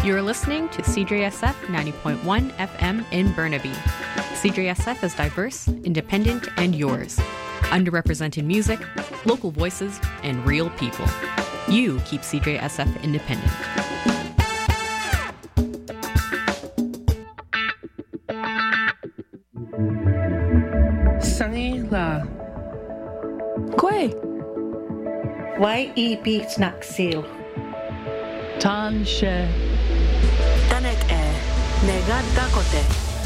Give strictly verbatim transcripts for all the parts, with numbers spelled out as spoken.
You're listening to C J S F ninety point one F M in Burnaby. C J S F is diverse, independent, and yours. Underrepresented music, local voices, and real people. You keep C J S F independent. Sunny la. Kwe. Why e beats naksil. Tan she. Tanek e negad dakote.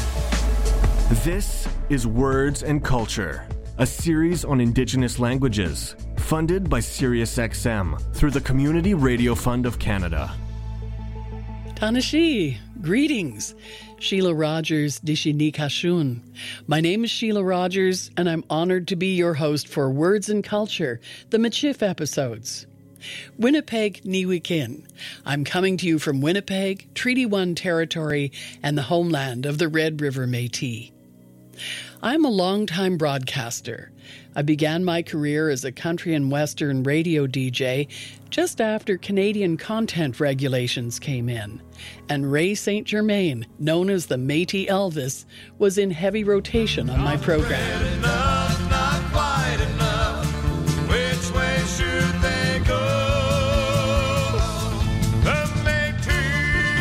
This is Words and Culture, a series on Indigenous languages, funded by SiriusXM through the Community Radio Fund of Canada. Tanashi, greetings. Sheila Rogers, Dishini Kashun. My name is Sheila Rogers, and I'm honored to be your host for Words and Culture, the Michif episodes. Winnipeg Niiwinikin. I'm coming to you from Winnipeg, Treaty one territory, and the homeland of the Red River Métis. I'm a longtime broadcaster. I began my career as a country and western radio D J just after Canadian content regulations came in, and Ray Saint Germain, known as the Métis Elvis, was in heavy rotation on my program. Enough, not quite enough. Which way should they go? The Métis.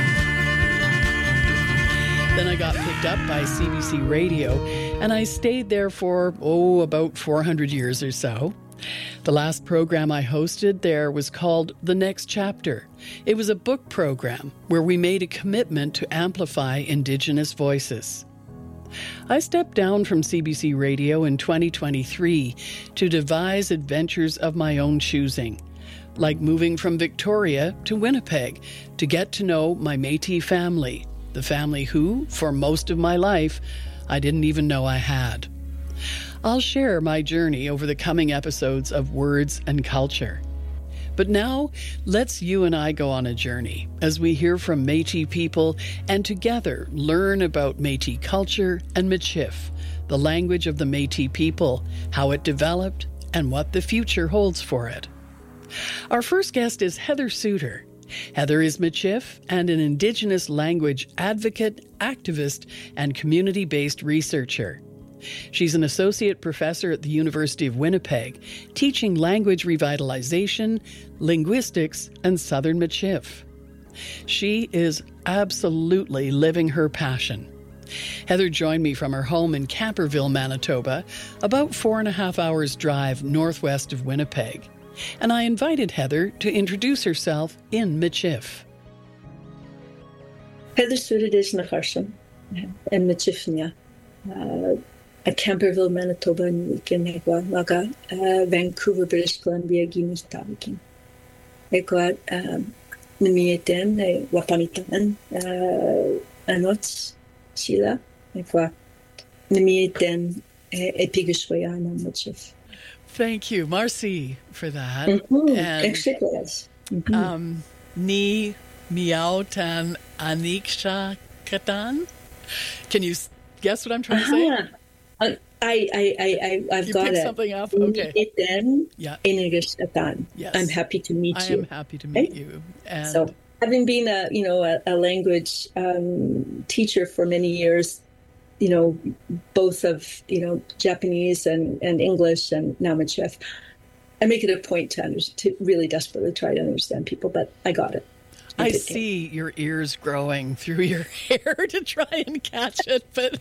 Then I got picked up by C B C Radio, and I stayed there for, oh, about four hundred years or so. The last program I hosted there was called The Next Chapter. It was a book program where we made a commitment to amplify Indigenous voices. I stepped down from C B C Radio in twenty twenty-three to devise adventures of my own choosing, like moving from Victoria to Winnipeg to get to know my Métis family, the family who, for most of my life, I didn't even know I had. I'll share my journey over the coming episodes of Words and Culture. But now, let's you and I go on a journey as we hear from Métis people and together learn about Métis culture and Michif, the language of the Métis people, how it developed, and what the future holds for it. Our first guest is Heather Suter. Heather is Michif and an Indigenous language advocate, activist, and community-based researcher. She's an associate professor at the University of Winnipeg, teaching language revitalization, linguistics, and Southern Michif. She is absolutely living her passion. Heather joined me from her home in Camperville, Manitoba, about four and a half hours drive northwest of Winnipeg. And I invited Heather to introduce herself in Michif. Heather Suter is Nacharshan and Michifnia. A Camperville, Manitoba, Nikinegwa, Maga, Vancouver, British Columbia, Guinea-Tawikin. Ekwa, Nimieten, Wapamitan, Anots, Sheila, Ekwa, Nimieten, Epiguswayana, Michif. Thank you, Marcy, for that. Mm-hmm. And mm-hmm. um, Ni Miautan Aniksha Katan. Can you guess what I'm trying to say? Uh-huh. I, I, I, I, I've you got picked it. something up? Okay. Then, yeah. Yes. I'm happy to meet I you. I am happy to meet okay? you. And so, having been a, you know, a, a language um, teacher for many years, you know, both of, you know, Japanese and, and English and now Michif, I make it a point to, under, to really desperately try to understand people, but I got it. I, I see it. Your ears growing through your hair to try and catch it, but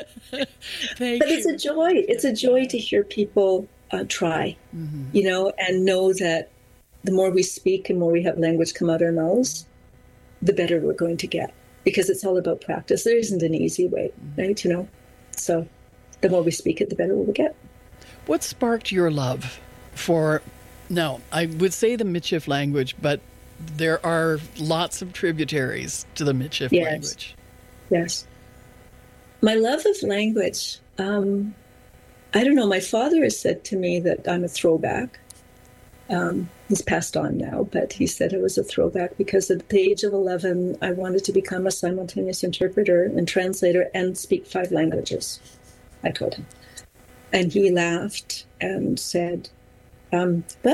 thank but you. It's a joy. It's a joy to hear people uh, try, mm-hmm. you know, and know that the more we speak and more we have language come out our mouths, the better we're going to get. Because it's all about practice. There isn't an easy way, right? You know, so the more we speak it, the better we'll get. What sparked your love for, no, I would say the Michif language, but there are lots of tributaries to the Michif yes. language. Yes. My love of language, um, I don't know, my father has said to me that I'm a throwback. Um, he's passed on now, but he said it was a throwback because at the age of eleven, I wanted to become a simultaneous interpreter and translator and speak five languages, I told him. And he laughed and said, um, well,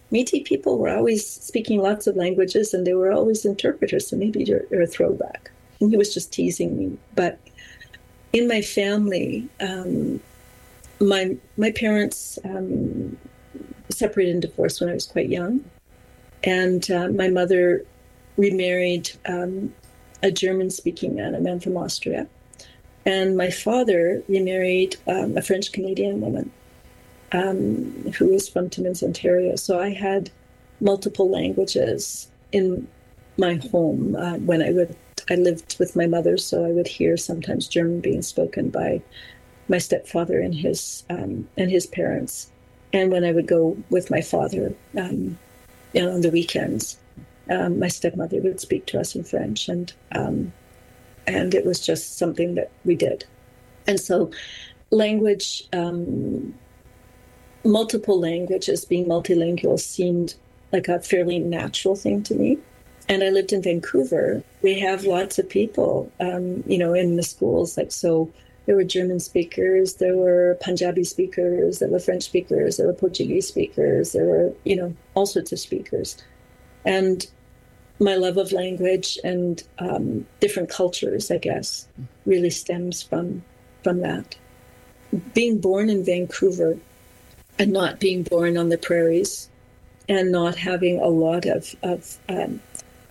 Métis people were always speaking lots of languages, and they were always interpreters, so maybe you're, you're a throwback. And he was just teasing me. But in my family, um, my my parents um, separated and divorced when I was quite young. And uh, my mother remarried um, a German-speaking man, a man from Austria. And my father remarried um, a French-Canadian woman um, who was from Timmins, Ontario. So I had multiple languages in my home. Uh, when I would, I lived with my mother, so I would hear sometimes German being spoken by my stepfather and his um, and his parents. And when I would go with my father, um, you know, on the weekends, um, my stepmother would speak to us in French, and um, and it was just something that we did. And so, language, um, multiple languages, being multilingual, seemed like a fairly natural thing to me. And I lived in Vancouver. We have lots of people, um, you know, in the schools, like so. There were German speakers, there were Punjabi speakers, there were French speakers, there were Portuguese speakers, there were, you know, all sorts of speakers. And my love of language and um, different cultures, I guess, really stems from from that. Being born in Vancouver and not being born on the prairies and not having a lot of, of um,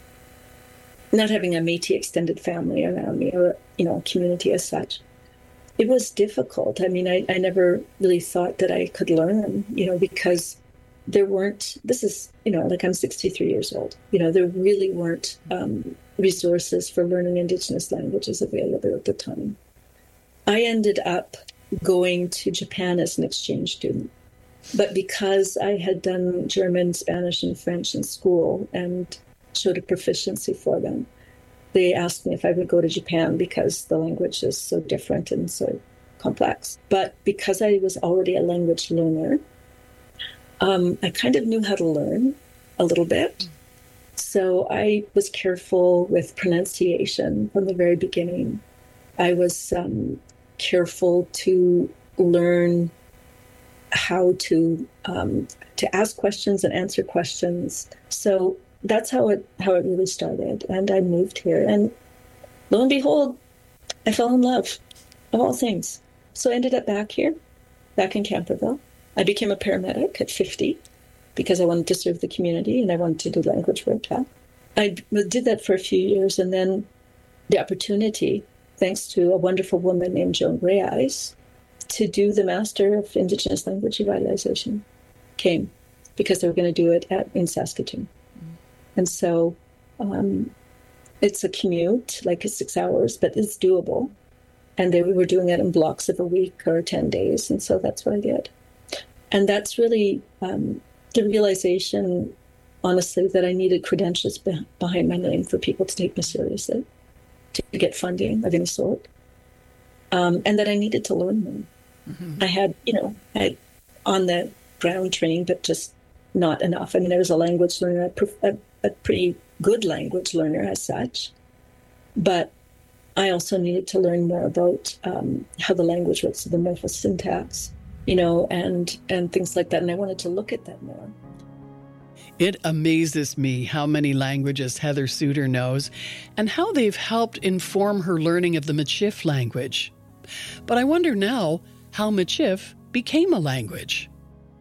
not having a Métis extended family around me or, you know, community as such. It was difficult. I mean, I, I never really thought that I could learn, you know, because there weren't, this is, you know, like I'm sixty-three years old, you know, there really weren't um, resources for learning Indigenous languages available at the time. I ended up going to Japan as an exchange student. But because I had done German, Spanish, and French in school and showed a proficiency for them, they asked me if I would go to Japan because the language is so different and so complex. But because I was already a language learner, um, I kind of knew how to learn a little bit. So I was careful with pronunciation from the very beginning. I was um, careful to learn how to um, to ask questions and answer questions. So that's how it how it really started. And I moved here, and lo and behold, I fell in love of all things. So I ended up back here, back in Camperville. I became a paramedic at fifty because I wanted to serve the community and I wanted to do language work. I did that for a few years, and then the opportunity, thanks to a wonderful woman named Joan Reyes, to do the Master of Indigenous Language Revitalization came because they were going to do it at, in Saskatoon. And so um, it's a commute, like it's six hours, but it's doable. And they were doing it in blocks of a week or ten days. And so that's what I did. And that's really um, the realization, honestly, that I needed credentials be- behind my name for people to take me seriously, to get funding of any sort, um, and that I needed to learn more. Mm-hmm. I had, you know, I had on the ground training, but just not enough. I mean, I was a language learner, a, a, a pretty good language learner as such, but I also needed to learn more about um, how the language works, the morphosyntax, you know, and and things like that. And I wanted to look at that more. It amazes me how many languages Heather Suter knows and how they've helped inform her learning of the Michif language. But I wonder now how Michif became a language.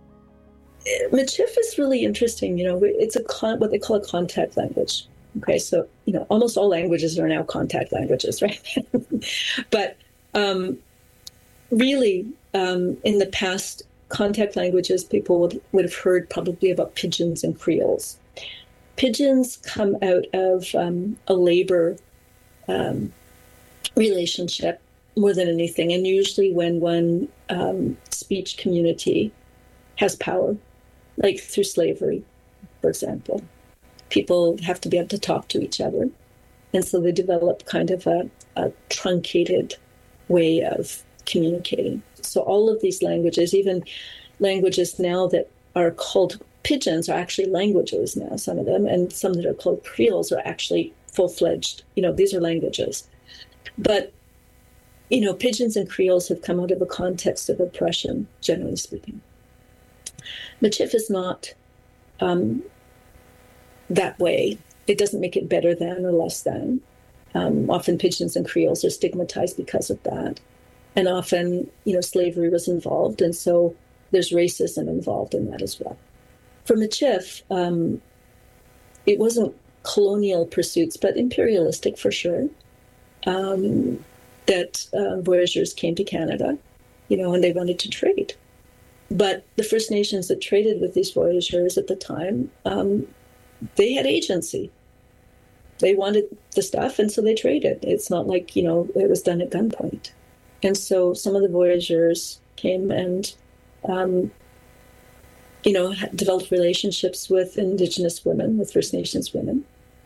Michif is really interesting. You know, it's a con- what they call a contact language. Okay, so, you know, almost all languages are now contact languages, right? But um, really, um, in the past, contact languages, people would, would have heard probably about pidgins and creoles. Pidgins come out of um, a labor um, relationship more than anything, and usually when one um, speech community has power, like through slavery, for example. People have to be able to talk to each other. And so they develop kind of a, a truncated way of communicating. So all of these languages, even languages now that are called pidgins, are actually languages now, some of them, and some that are called creoles are actually full-fledged, you know, these are languages. But, you know, pidgins and creoles have come out of a context of oppression, generally speaking. Michif is not um, that way. It doesn't make it better than or less than. Um, often Pidgins and Creoles are stigmatized because of that. And often, you know, slavery was involved. And so there's racism involved in that as well. For Michif, um, it wasn't colonial pursuits, but imperialistic for sure, um, that uh, voyageurs came to Canada, you know, and they wanted to trade. But the First Nations that traded with these voyageurs at the time, um, they had agency. They wanted the stuff, and so they traded. It's not like, you know, it was done at gunpoint. And so some of the voyageurs came and, um, you know, developed relationships with Indigenous women, with First Nations women.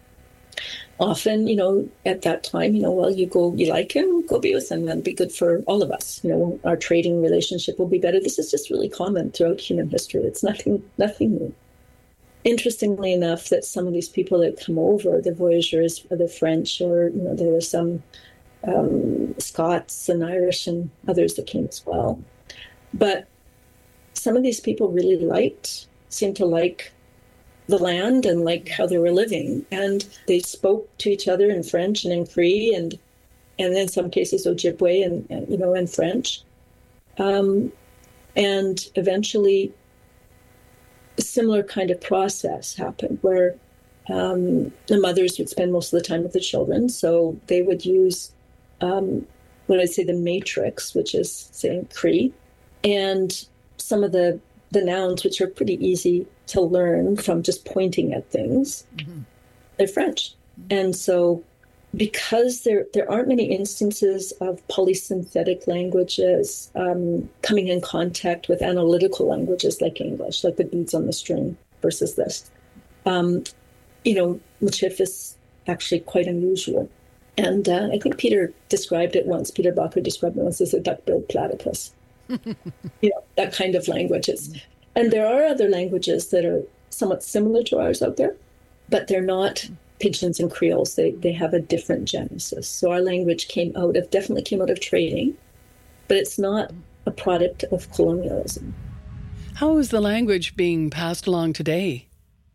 Often, you know, at that time, you know, well, you go, you like him, go be with him, and be good for all of us. You know, our trading relationship will be better. This is just really common throughout human history. It's nothing, nothing new. Interestingly enough, that some of these people that come over, the voyageurs, the French, or, you know, there were some um, Scots and Irish and others that came as well. But some of these people really liked, seemed to like the land and like how they were living. And they spoke to each other in French and in Cree and, and in some cases Ojibwe and, and you know, and French. Um, and eventually a similar kind of process happened where um, the mothers would spend most of the time with the children. So they would use, um, what I'd say, the matrix, which is, say, Cree, and some of the, the nouns, which are pretty easy to learn from just pointing at things, mm-hmm. they're French. Mm-hmm. And so because there there aren't many instances of polysynthetic languages um, coming in contact with analytical languages like English, like the beads on the string versus this, um, you know, Michif is actually quite unusual. And uh, I think Peter described it once, Peter Bacher described it once as a duck-billed platypus. You know, that kind of language. It's, and there are other languages that are somewhat similar to ours out there, but they're not Pidgins and Creoles. They they have a different genesis. So our language came out of, definitely came out of trading, but it's not a product of colonialism. How is the language being passed along today?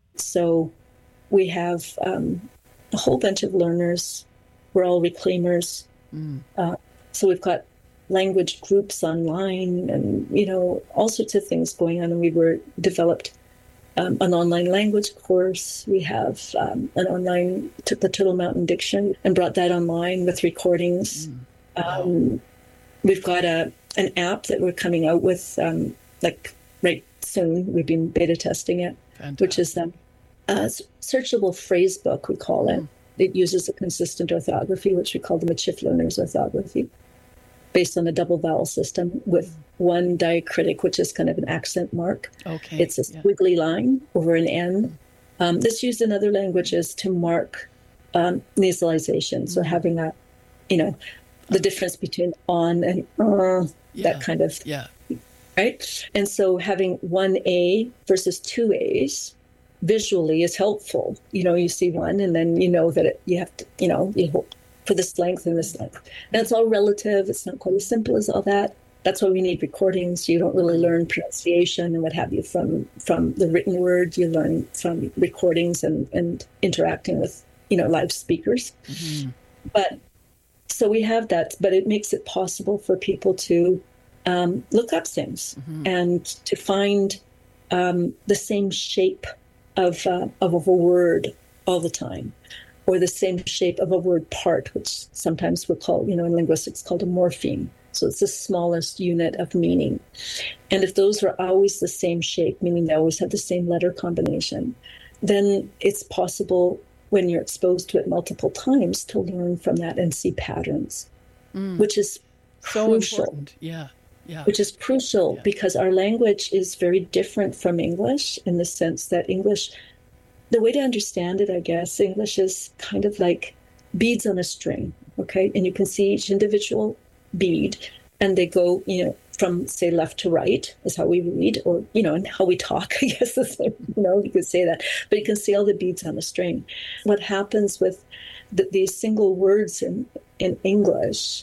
So we have um, a whole bunch of learners. We're all reclaimers. Mm. Uh, so we've got language groups online and, you know, all sorts of things going on. And we were developed um, an online language course. We have um, an online, took the Turtle Mountain Diction and brought that online with recordings. Mm. Wow. Um, we've got a an app that we're coming out with, um, like right soon. We've been beta testing it, Fantastic. Which is um, a searchable phrase book, we call it. Mm. It uses a consistent orthography, which we call the Michif Learner's Orthography, based on a double vowel system with one diacritic, which is kind of an accent mark. Okay. It's a squiggly yeah. line over an N. Um, this used in other languages to mark um, nasalization. Mm-hmm. So having a, you know, the difference between on and uh, yeah. that kind of, yeah. right? And so having one A versus two A's visually is helpful. You know, you see one and then you know that it, you have to, you know, you hold for this length and this length. And it's all relative. It's not quite as simple as all that. That's why we need recordings. You don't really learn pronunciation and what have you from, from the written word. You learn from recordings and, and interacting with, you know, live speakers. Mm-hmm. But so we have that, but it makes it possible for people to um, look up things mm-hmm. and to find um, the same shape of, uh, of a word all the time, or the same shape of a word part, which sometimes we'll call, you know, in linguistics called a morpheme. So it's the smallest unit of meaning. And if those are always the same shape, meaning they always have the same letter combination, then it's possible when you're exposed to it multiple times to learn from that and see patterns, mm. which is so crucial. Important. Yeah. Yeah. Which is crucial yeah. because our language is very different from English in the sense that English, the way to understand it, I guess, English is kind of like beads on a string, okay? And you can see each individual bead, and they go, you know, from, say, left to right is how we read, or, you know, and how we talk, I guess, is, you know, you could say that. But you can see all the beads on a string. What happens with the, these single words in, in English,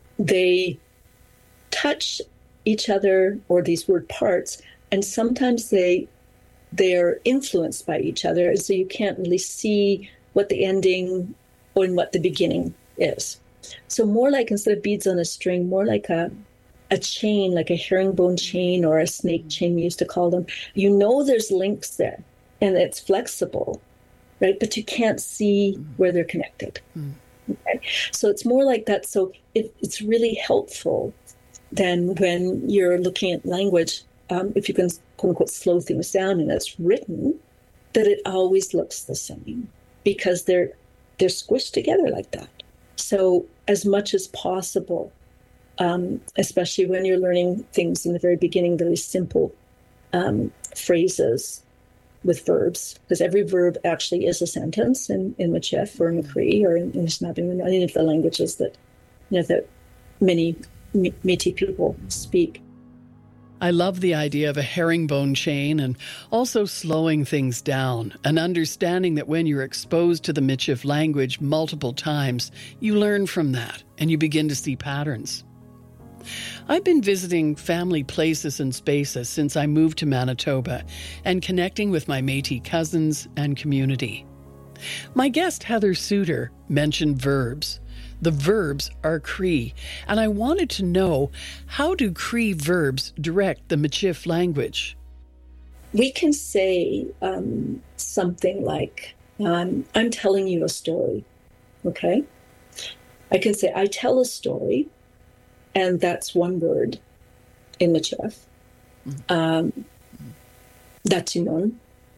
they touch each other, or these word parts, and sometimes they they're influenced by each other. And so you can't really see what the ending or what the beginning is. So more like, instead of beads on a string, more like a a chain, like a herringbone chain or a snake chain, we used to call them. You know there's links there and it's flexible, right? But you can't see where they're connected. Mm. Okay? So it's more like that. So it, it's really helpful then when you're looking at language, um, if you can, quote unquote, slow things down and it's written, that it always looks the same because they're they're squished together like that. So as much as possible, Um, especially when you're learning things in the very beginning, very simple um, phrases with verbs, because every verb actually is a sentence in, in Michif or in Cree or in, in Snapin, in any of the languages that, you know, that many Métis people speak. I love the idea of a herringbone chain and also slowing things down and understanding that when you're exposed to the Michif language multiple times, you learn from that and you begin to see patterns. I've been visiting family places and spaces since I moved to Manitoba and connecting with my Métis cousins and community. My guest, Heather Suter, mentioned verbs. The verbs are Cree, and I wanted to know, how do Cree verbs direct the Michif language? We can say um, something like, um, I'm telling you a story, okay? I can say, I tell a story. And that's one word in Michif. Um, Dachinon.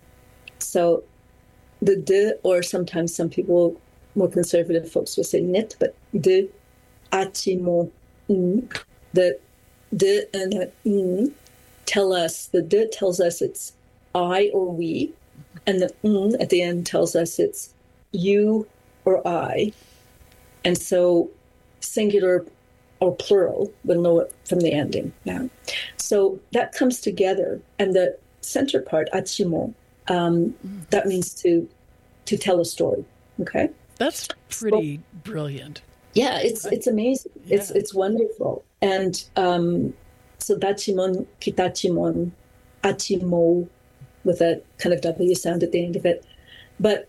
So the de, or sometimes some people, more conservative folks will say nit, but de, achimo, n. The de and the n tell us, the de tells us it's I or we, and the n at the end tells us it's you or I. And so singular or plural, we'll know it from the ending now. So that comes together. And the center part, achimo, um, mm. that means to to tell a story, okay? That's pretty so, brilliant. Yeah, it's it's amazing. Yeah. It's it's wonderful. And um, so dachimon, kitachimon, achimo, with a kind of W sound at the end of it. But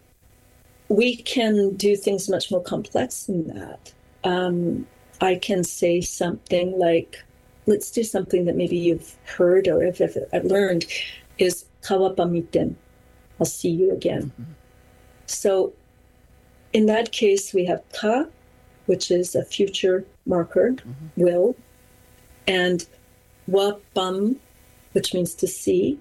we can do things much more complex than that. Um, I can say something like, let's do something that maybe you've heard or if, if I've learned, is kawapamiten. I'll see you again. Mm-hmm. So in that case, we have ka, which is a future marker, mm-hmm. will, and wapam, which means to see.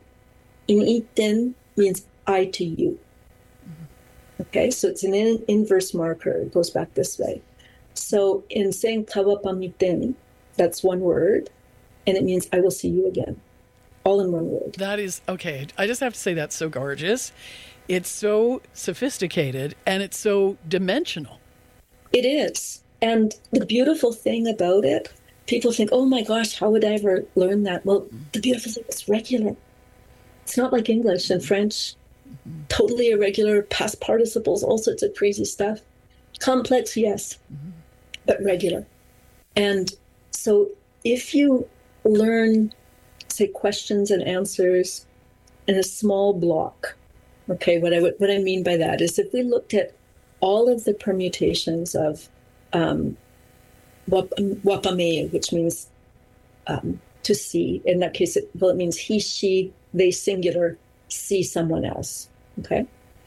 Initen means I to you. Mm-hmm. Okay, so it's an in- inverse marker. It goes back this way. So in saying kawapamiten, that's one word, and it means I will see you again, all in one word. That is, okay, I just have to say that's so gorgeous. It's so sophisticated, and it's so dimensional. It is. And the beautiful thing about it, people think, oh my gosh, how would I ever learn that? Well, the beautiful thing is regular. It's not like English and French, mm-hmm. totally irregular, past participles, all sorts of crazy stuff. Complex, yes. Mm-hmm. But regular. And so if you learn, say, questions and answers in a small block, okay, what I what I mean by that is if we looked at all of the permutations of um, wap, wapame, which means um, to see, in that case, it, well, it means he, she, they, singular, see someone else, okay?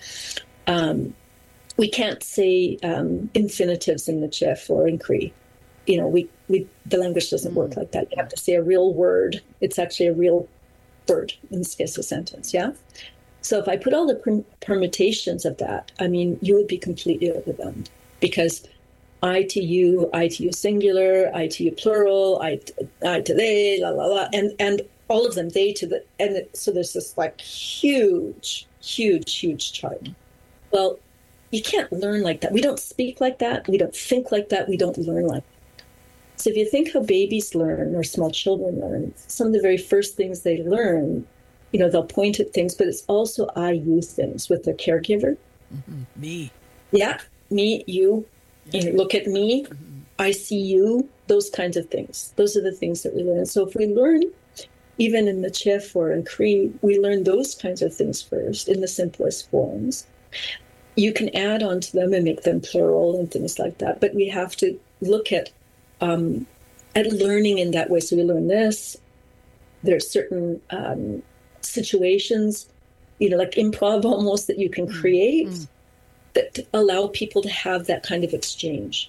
Um, We can't say um, infinitives in Michif or in Cree. You know, we, we the language doesn't mm. work like that. You have to say a real word. It's actually a real word, in this case, a sentence, yeah? So if I put all the per- permutations of that, I mean, you would be completely overwhelmed because I to you, I to you singular, I to you plural, I to, I to they, la, la, la, and, and all of them, they to the, and it, so there's this like huge, huge, huge chart. Well, you can't learn like that. We don't speak like that. We don't think like that. We don't learn like that. So if you think how babies learn or small children learn, some of the very first things they learn, you know, they'll point at things, but it's also I, you things with their caregiver. Mm-hmm. Me. Yeah, me, you. Yeah. You know, look at me. Mm-hmm. I see you. Those kinds of things. Those are the things that we learn. So if we learn even in Michif or in Cree, we learn those kinds of things first in the simplest forms. You can add on to them and make them plural and things like that, but we have to look at um, at learning in that way. So we learn this. There are certain um, situations, you know, like improv almost, that you can create mm. that allow people to have that kind of exchange,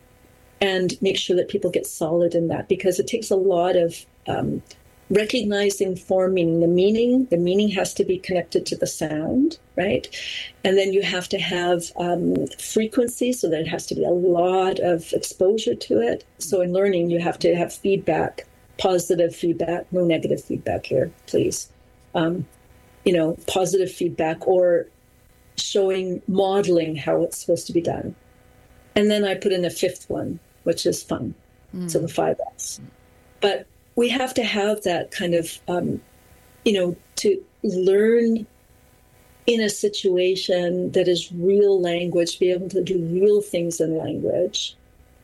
and make sure that people get solid in that, because it takes a lot of um, recognizing form, meaning the meaning. The meaning has to be connected to the sound, right? And then you have to have um, frequency, so that it has to be a lot of exposure to it. So in learning, you have to have feedback, positive feedback, no negative feedback here, please. Um, you know, positive feedback, or showing, modeling how it's supposed to be done. And then I put in a fifth one, which is fun. Mm. So the five F's. But we have to have that kind of, um, you know, to learn in a situation that is real language, be able to do real things in language.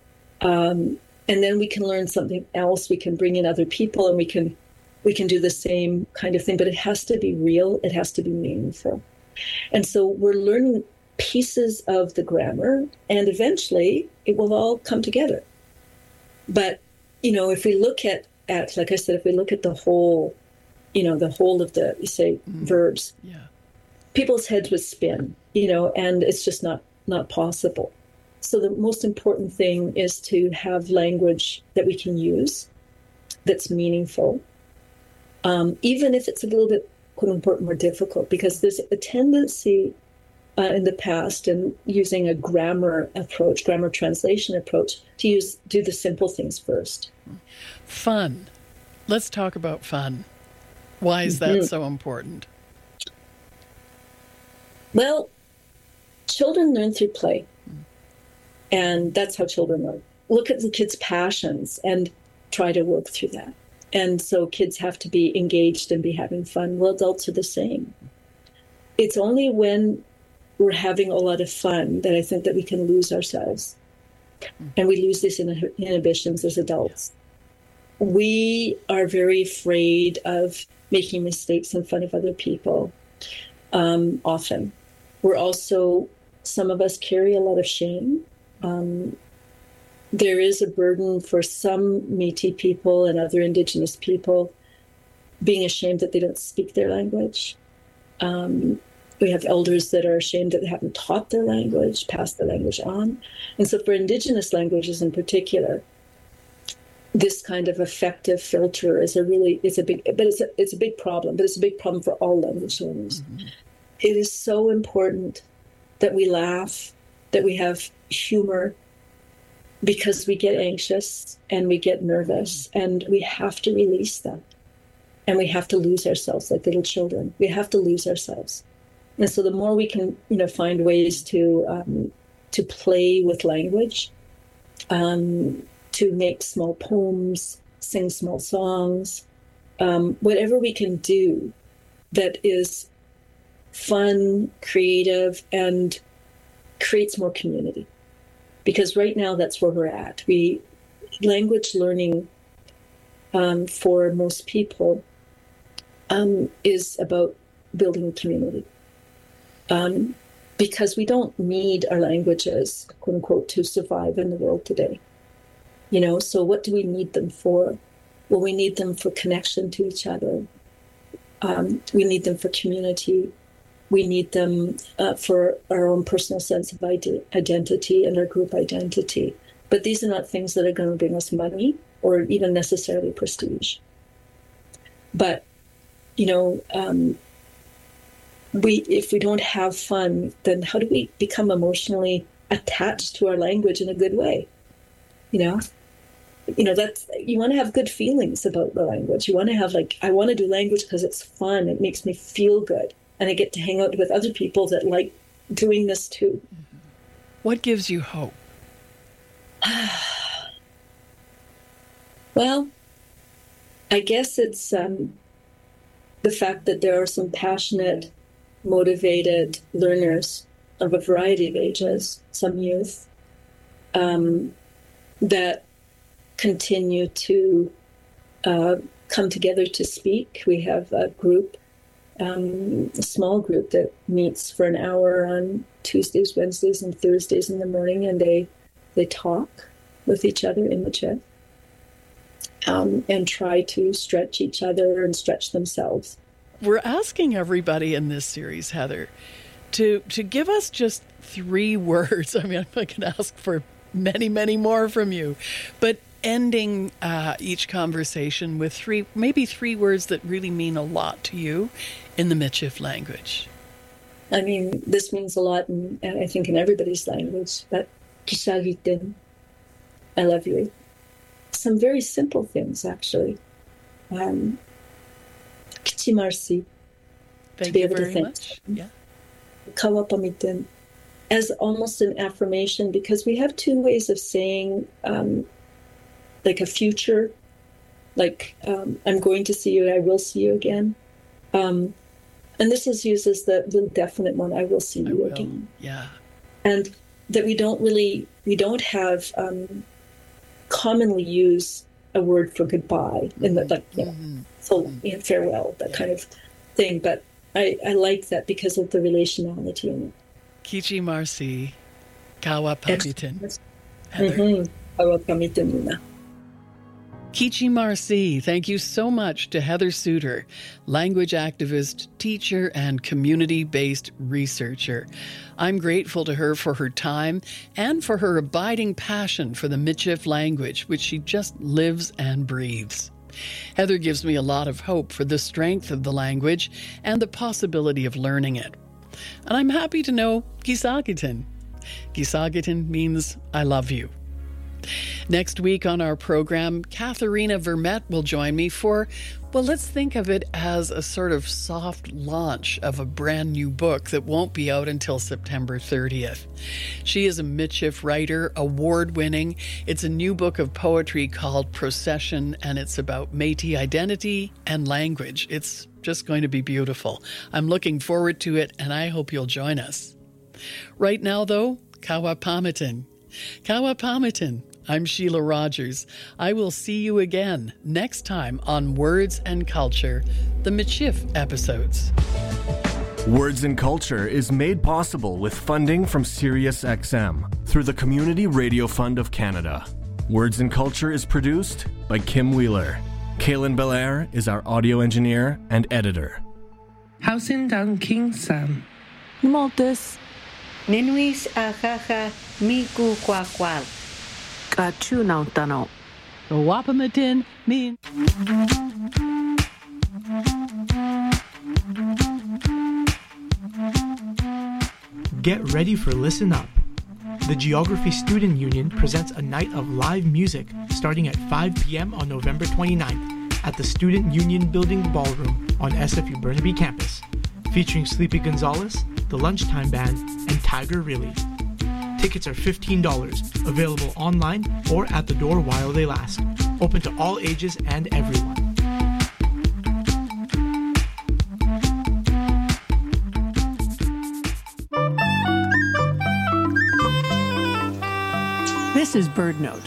Um, and then we can learn something else. We can bring in other people, and we can we can do the same kind of thing, but it has to be real. It has to be meaningful. And so we're learning pieces of the grammar, and eventually it will all come together. But, you know, if we look at, at like I said, if we look at the whole, you know, the whole of the, you say, mm. verbs, yeah. people's heads would spin, you know, and it's just not, not possible. So the most important thing is to have language that we can use that's meaningful, um, even if it's a little bit, quote unquote, more difficult, because there's a tendency uh, in the past, and using a grammar approach, grammar translation approach, to use do the simple things first. Fun. Let's talk about fun. Why is that mm-hmm. so important? Well, children learn through play. And that's how children learn. Look at the kids' passions and try to work through that. And so kids have to be engaged and be having fun. Well, adults are the same. It's only when we're having a lot of fun that I think that we can lose ourselves. And we lose these inhibitions as adults. We are very afraid of making mistakes in front of other people, um, often. We're also, some of us carry a lot of shame. Um, there is a burden for some Métis people and other Indigenous people being ashamed that they don't speak their language. Um, we have elders that are ashamed that they haven't taught their language, passed the language on. And so for Indigenous languages in particular, this kind of affective filter is a really, it's a big, but it's a, it's a big problem, but it's a big problem for all language learners. Mm-hmm. It is so important that we laugh, that we have humor, because we get anxious and we get nervous, and we have to release that. And we have to lose ourselves like little children. We have to lose ourselves. And so the more we can, you know, find ways to um, to play with language, um, to make small poems, sing small songs, um, whatever we can do that is fun, creative, and creates more community. Because right now that's where we're at. We language learning um, for most people um, is about building community. Um, because we don't need our languages, quote unquote, to survive in the world today. You know, so what do we need them for? Well, we need them for connection to each other. Um, we need them for community. We need them uh, for our own personal sense of ide- identity and our group identity. But these are not things that are going to bring us money or even necessarily prestige. But, you know, um, we if we don't have fun, then how do we become emotionally attached to our language in a good way? You know, you know that's you want to have good feelings about the language. You want to have like, I want to do language because it's fun. It makes me feel good. And I get to hang out with other people that like doing this too. What gives you hope? Well, I guess it's um, the fact that there are some passionate, motivated learners of a variety of ages, some youth, um, that continue to uh, come together to speak. We have a group, um, a small group that meets for an hour on Tuesdays, Wednesdays, and Thursdays in the morning, and they they talk with each other in Michif um, and try to stretch each other and stretch themselves. We're asking everybody in this series, Heather, to to give us just three words. I mean, I can ask for many, many more from you, but ending uh, each conversation with three, maybe three words that really mean a lot to you in the Michif language. I mean, this means a lot, in, I think, in everybody's language, but Kisagitin, I love you. Some very simple things, actually. Um, Kichimarsi. Thank you very much. Yeah. Kawapamitin, as almost an affirmation, because we have two ways of saying, um, like a future, like um, I'm going to see you, I will see you again. Um, and this is used as the, the definite one, I will see you will. again. Yeah. And that we don't really, we don't have um, commonly use a word for goodbye mm-hmm. in the, like, you know, mm-hmm. so, you know, farewell, that yeah. kind of thing. But I, I like that because of the relationality in it. Kichi Marcy, Kawapamitin. Heather. Mm-hmm. Kawapamitin. Kichi Marcy, thank you so much to Heather Suter, language activist, teacher, and community-based researcher. I'm grateful to her for her time and for her abiding passion for the Michif language, which she just lives and breathes. Heather gives me a lot of hope for the strength of the language and the possibility of learning it. And I'm happy to know Kisagitin. Kisagitin means I love you. Next week on our program, Katharina Vermette will join me for, well, let's think of it as a sort of soft launch of a brand new book that won't be out until September thirtieth. She is a Michif writer, award-winning. It's a new book of poetry called Procession, and it's about Métis identity and language. It's just going to be beautiful. I'm looking forward to it, and I hope you'll join us. Right now, though, Kawapamitin. Kawapamitin. I'm Sheila Rogers. I will see you again next time on Words and Culture, the Michif episodes. Words and Culture is made possible with funding from Sirius X M through the Community Radio Fund of Canada. Words and Culture is produced by Kim Wheeler. Kaylin Belair is our audio engineer and editor. Hausin Dang King Sam. Maltus. Ninuis akaha miku kwakwal. Kachunautano. Wapamatin mean. Get ready for Listen Up. The Geography Student Union presents a night of live music starting at five p.m. on November twenty-ninth at the Student Union Building Ballroom on S F U Burnaby campus, featuring Sleepy Gonzalez, the Lunchtime Band, and Tiger Really. Tickets are fifteen dollars, available online or at the door while they last. Open to all ages and everyone. This is Bird Note.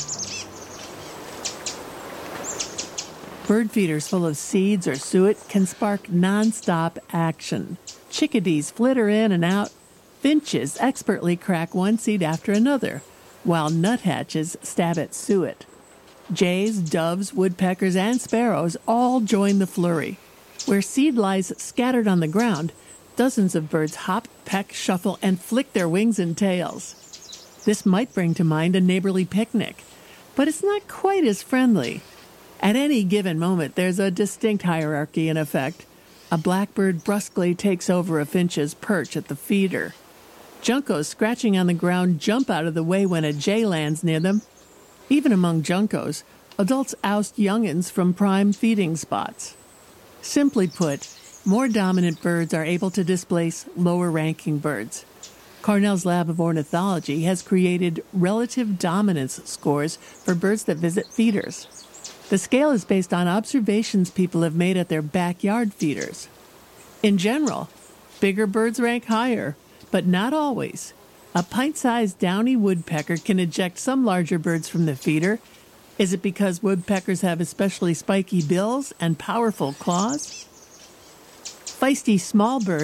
Bird feeders full of seeds or suet can spark non-stop action. Chickadees flitter in and out. Finches expertly crack one seed after another, while nuthatches stab at suet. Jays, doves, woodpeckers, and sparrows all join the flurry. Where seed lies scattered on the ground, dozens of birds hop, peck, shuffle, and flick their wings and tails. This might bring to mind a neighborly picnic, but it's not quite as friendly. At any given moment, there's a distinct hierarchy in effect. A blackbird brusquely takes over a finch's perch at the feeder. Juncos scratching on the ground jump out of the way when a jay lands near them. Even among juncos, adults oust young'uns from prime feeding spots. Simply put, more dominant birds are able to displace lower-ranking birds. Cornell's Lab of Ornithology has created relative dominance scores for birds that visit feeders. The scale is based on observations people have made at their backyard feeders. In general, bigger birds rank higher, but not always. A pint-sized downy woodpecker can eject some larger birds from the feeder, Is it because woodpeckers have especially spiky bills and powerful claws? Feisty small birds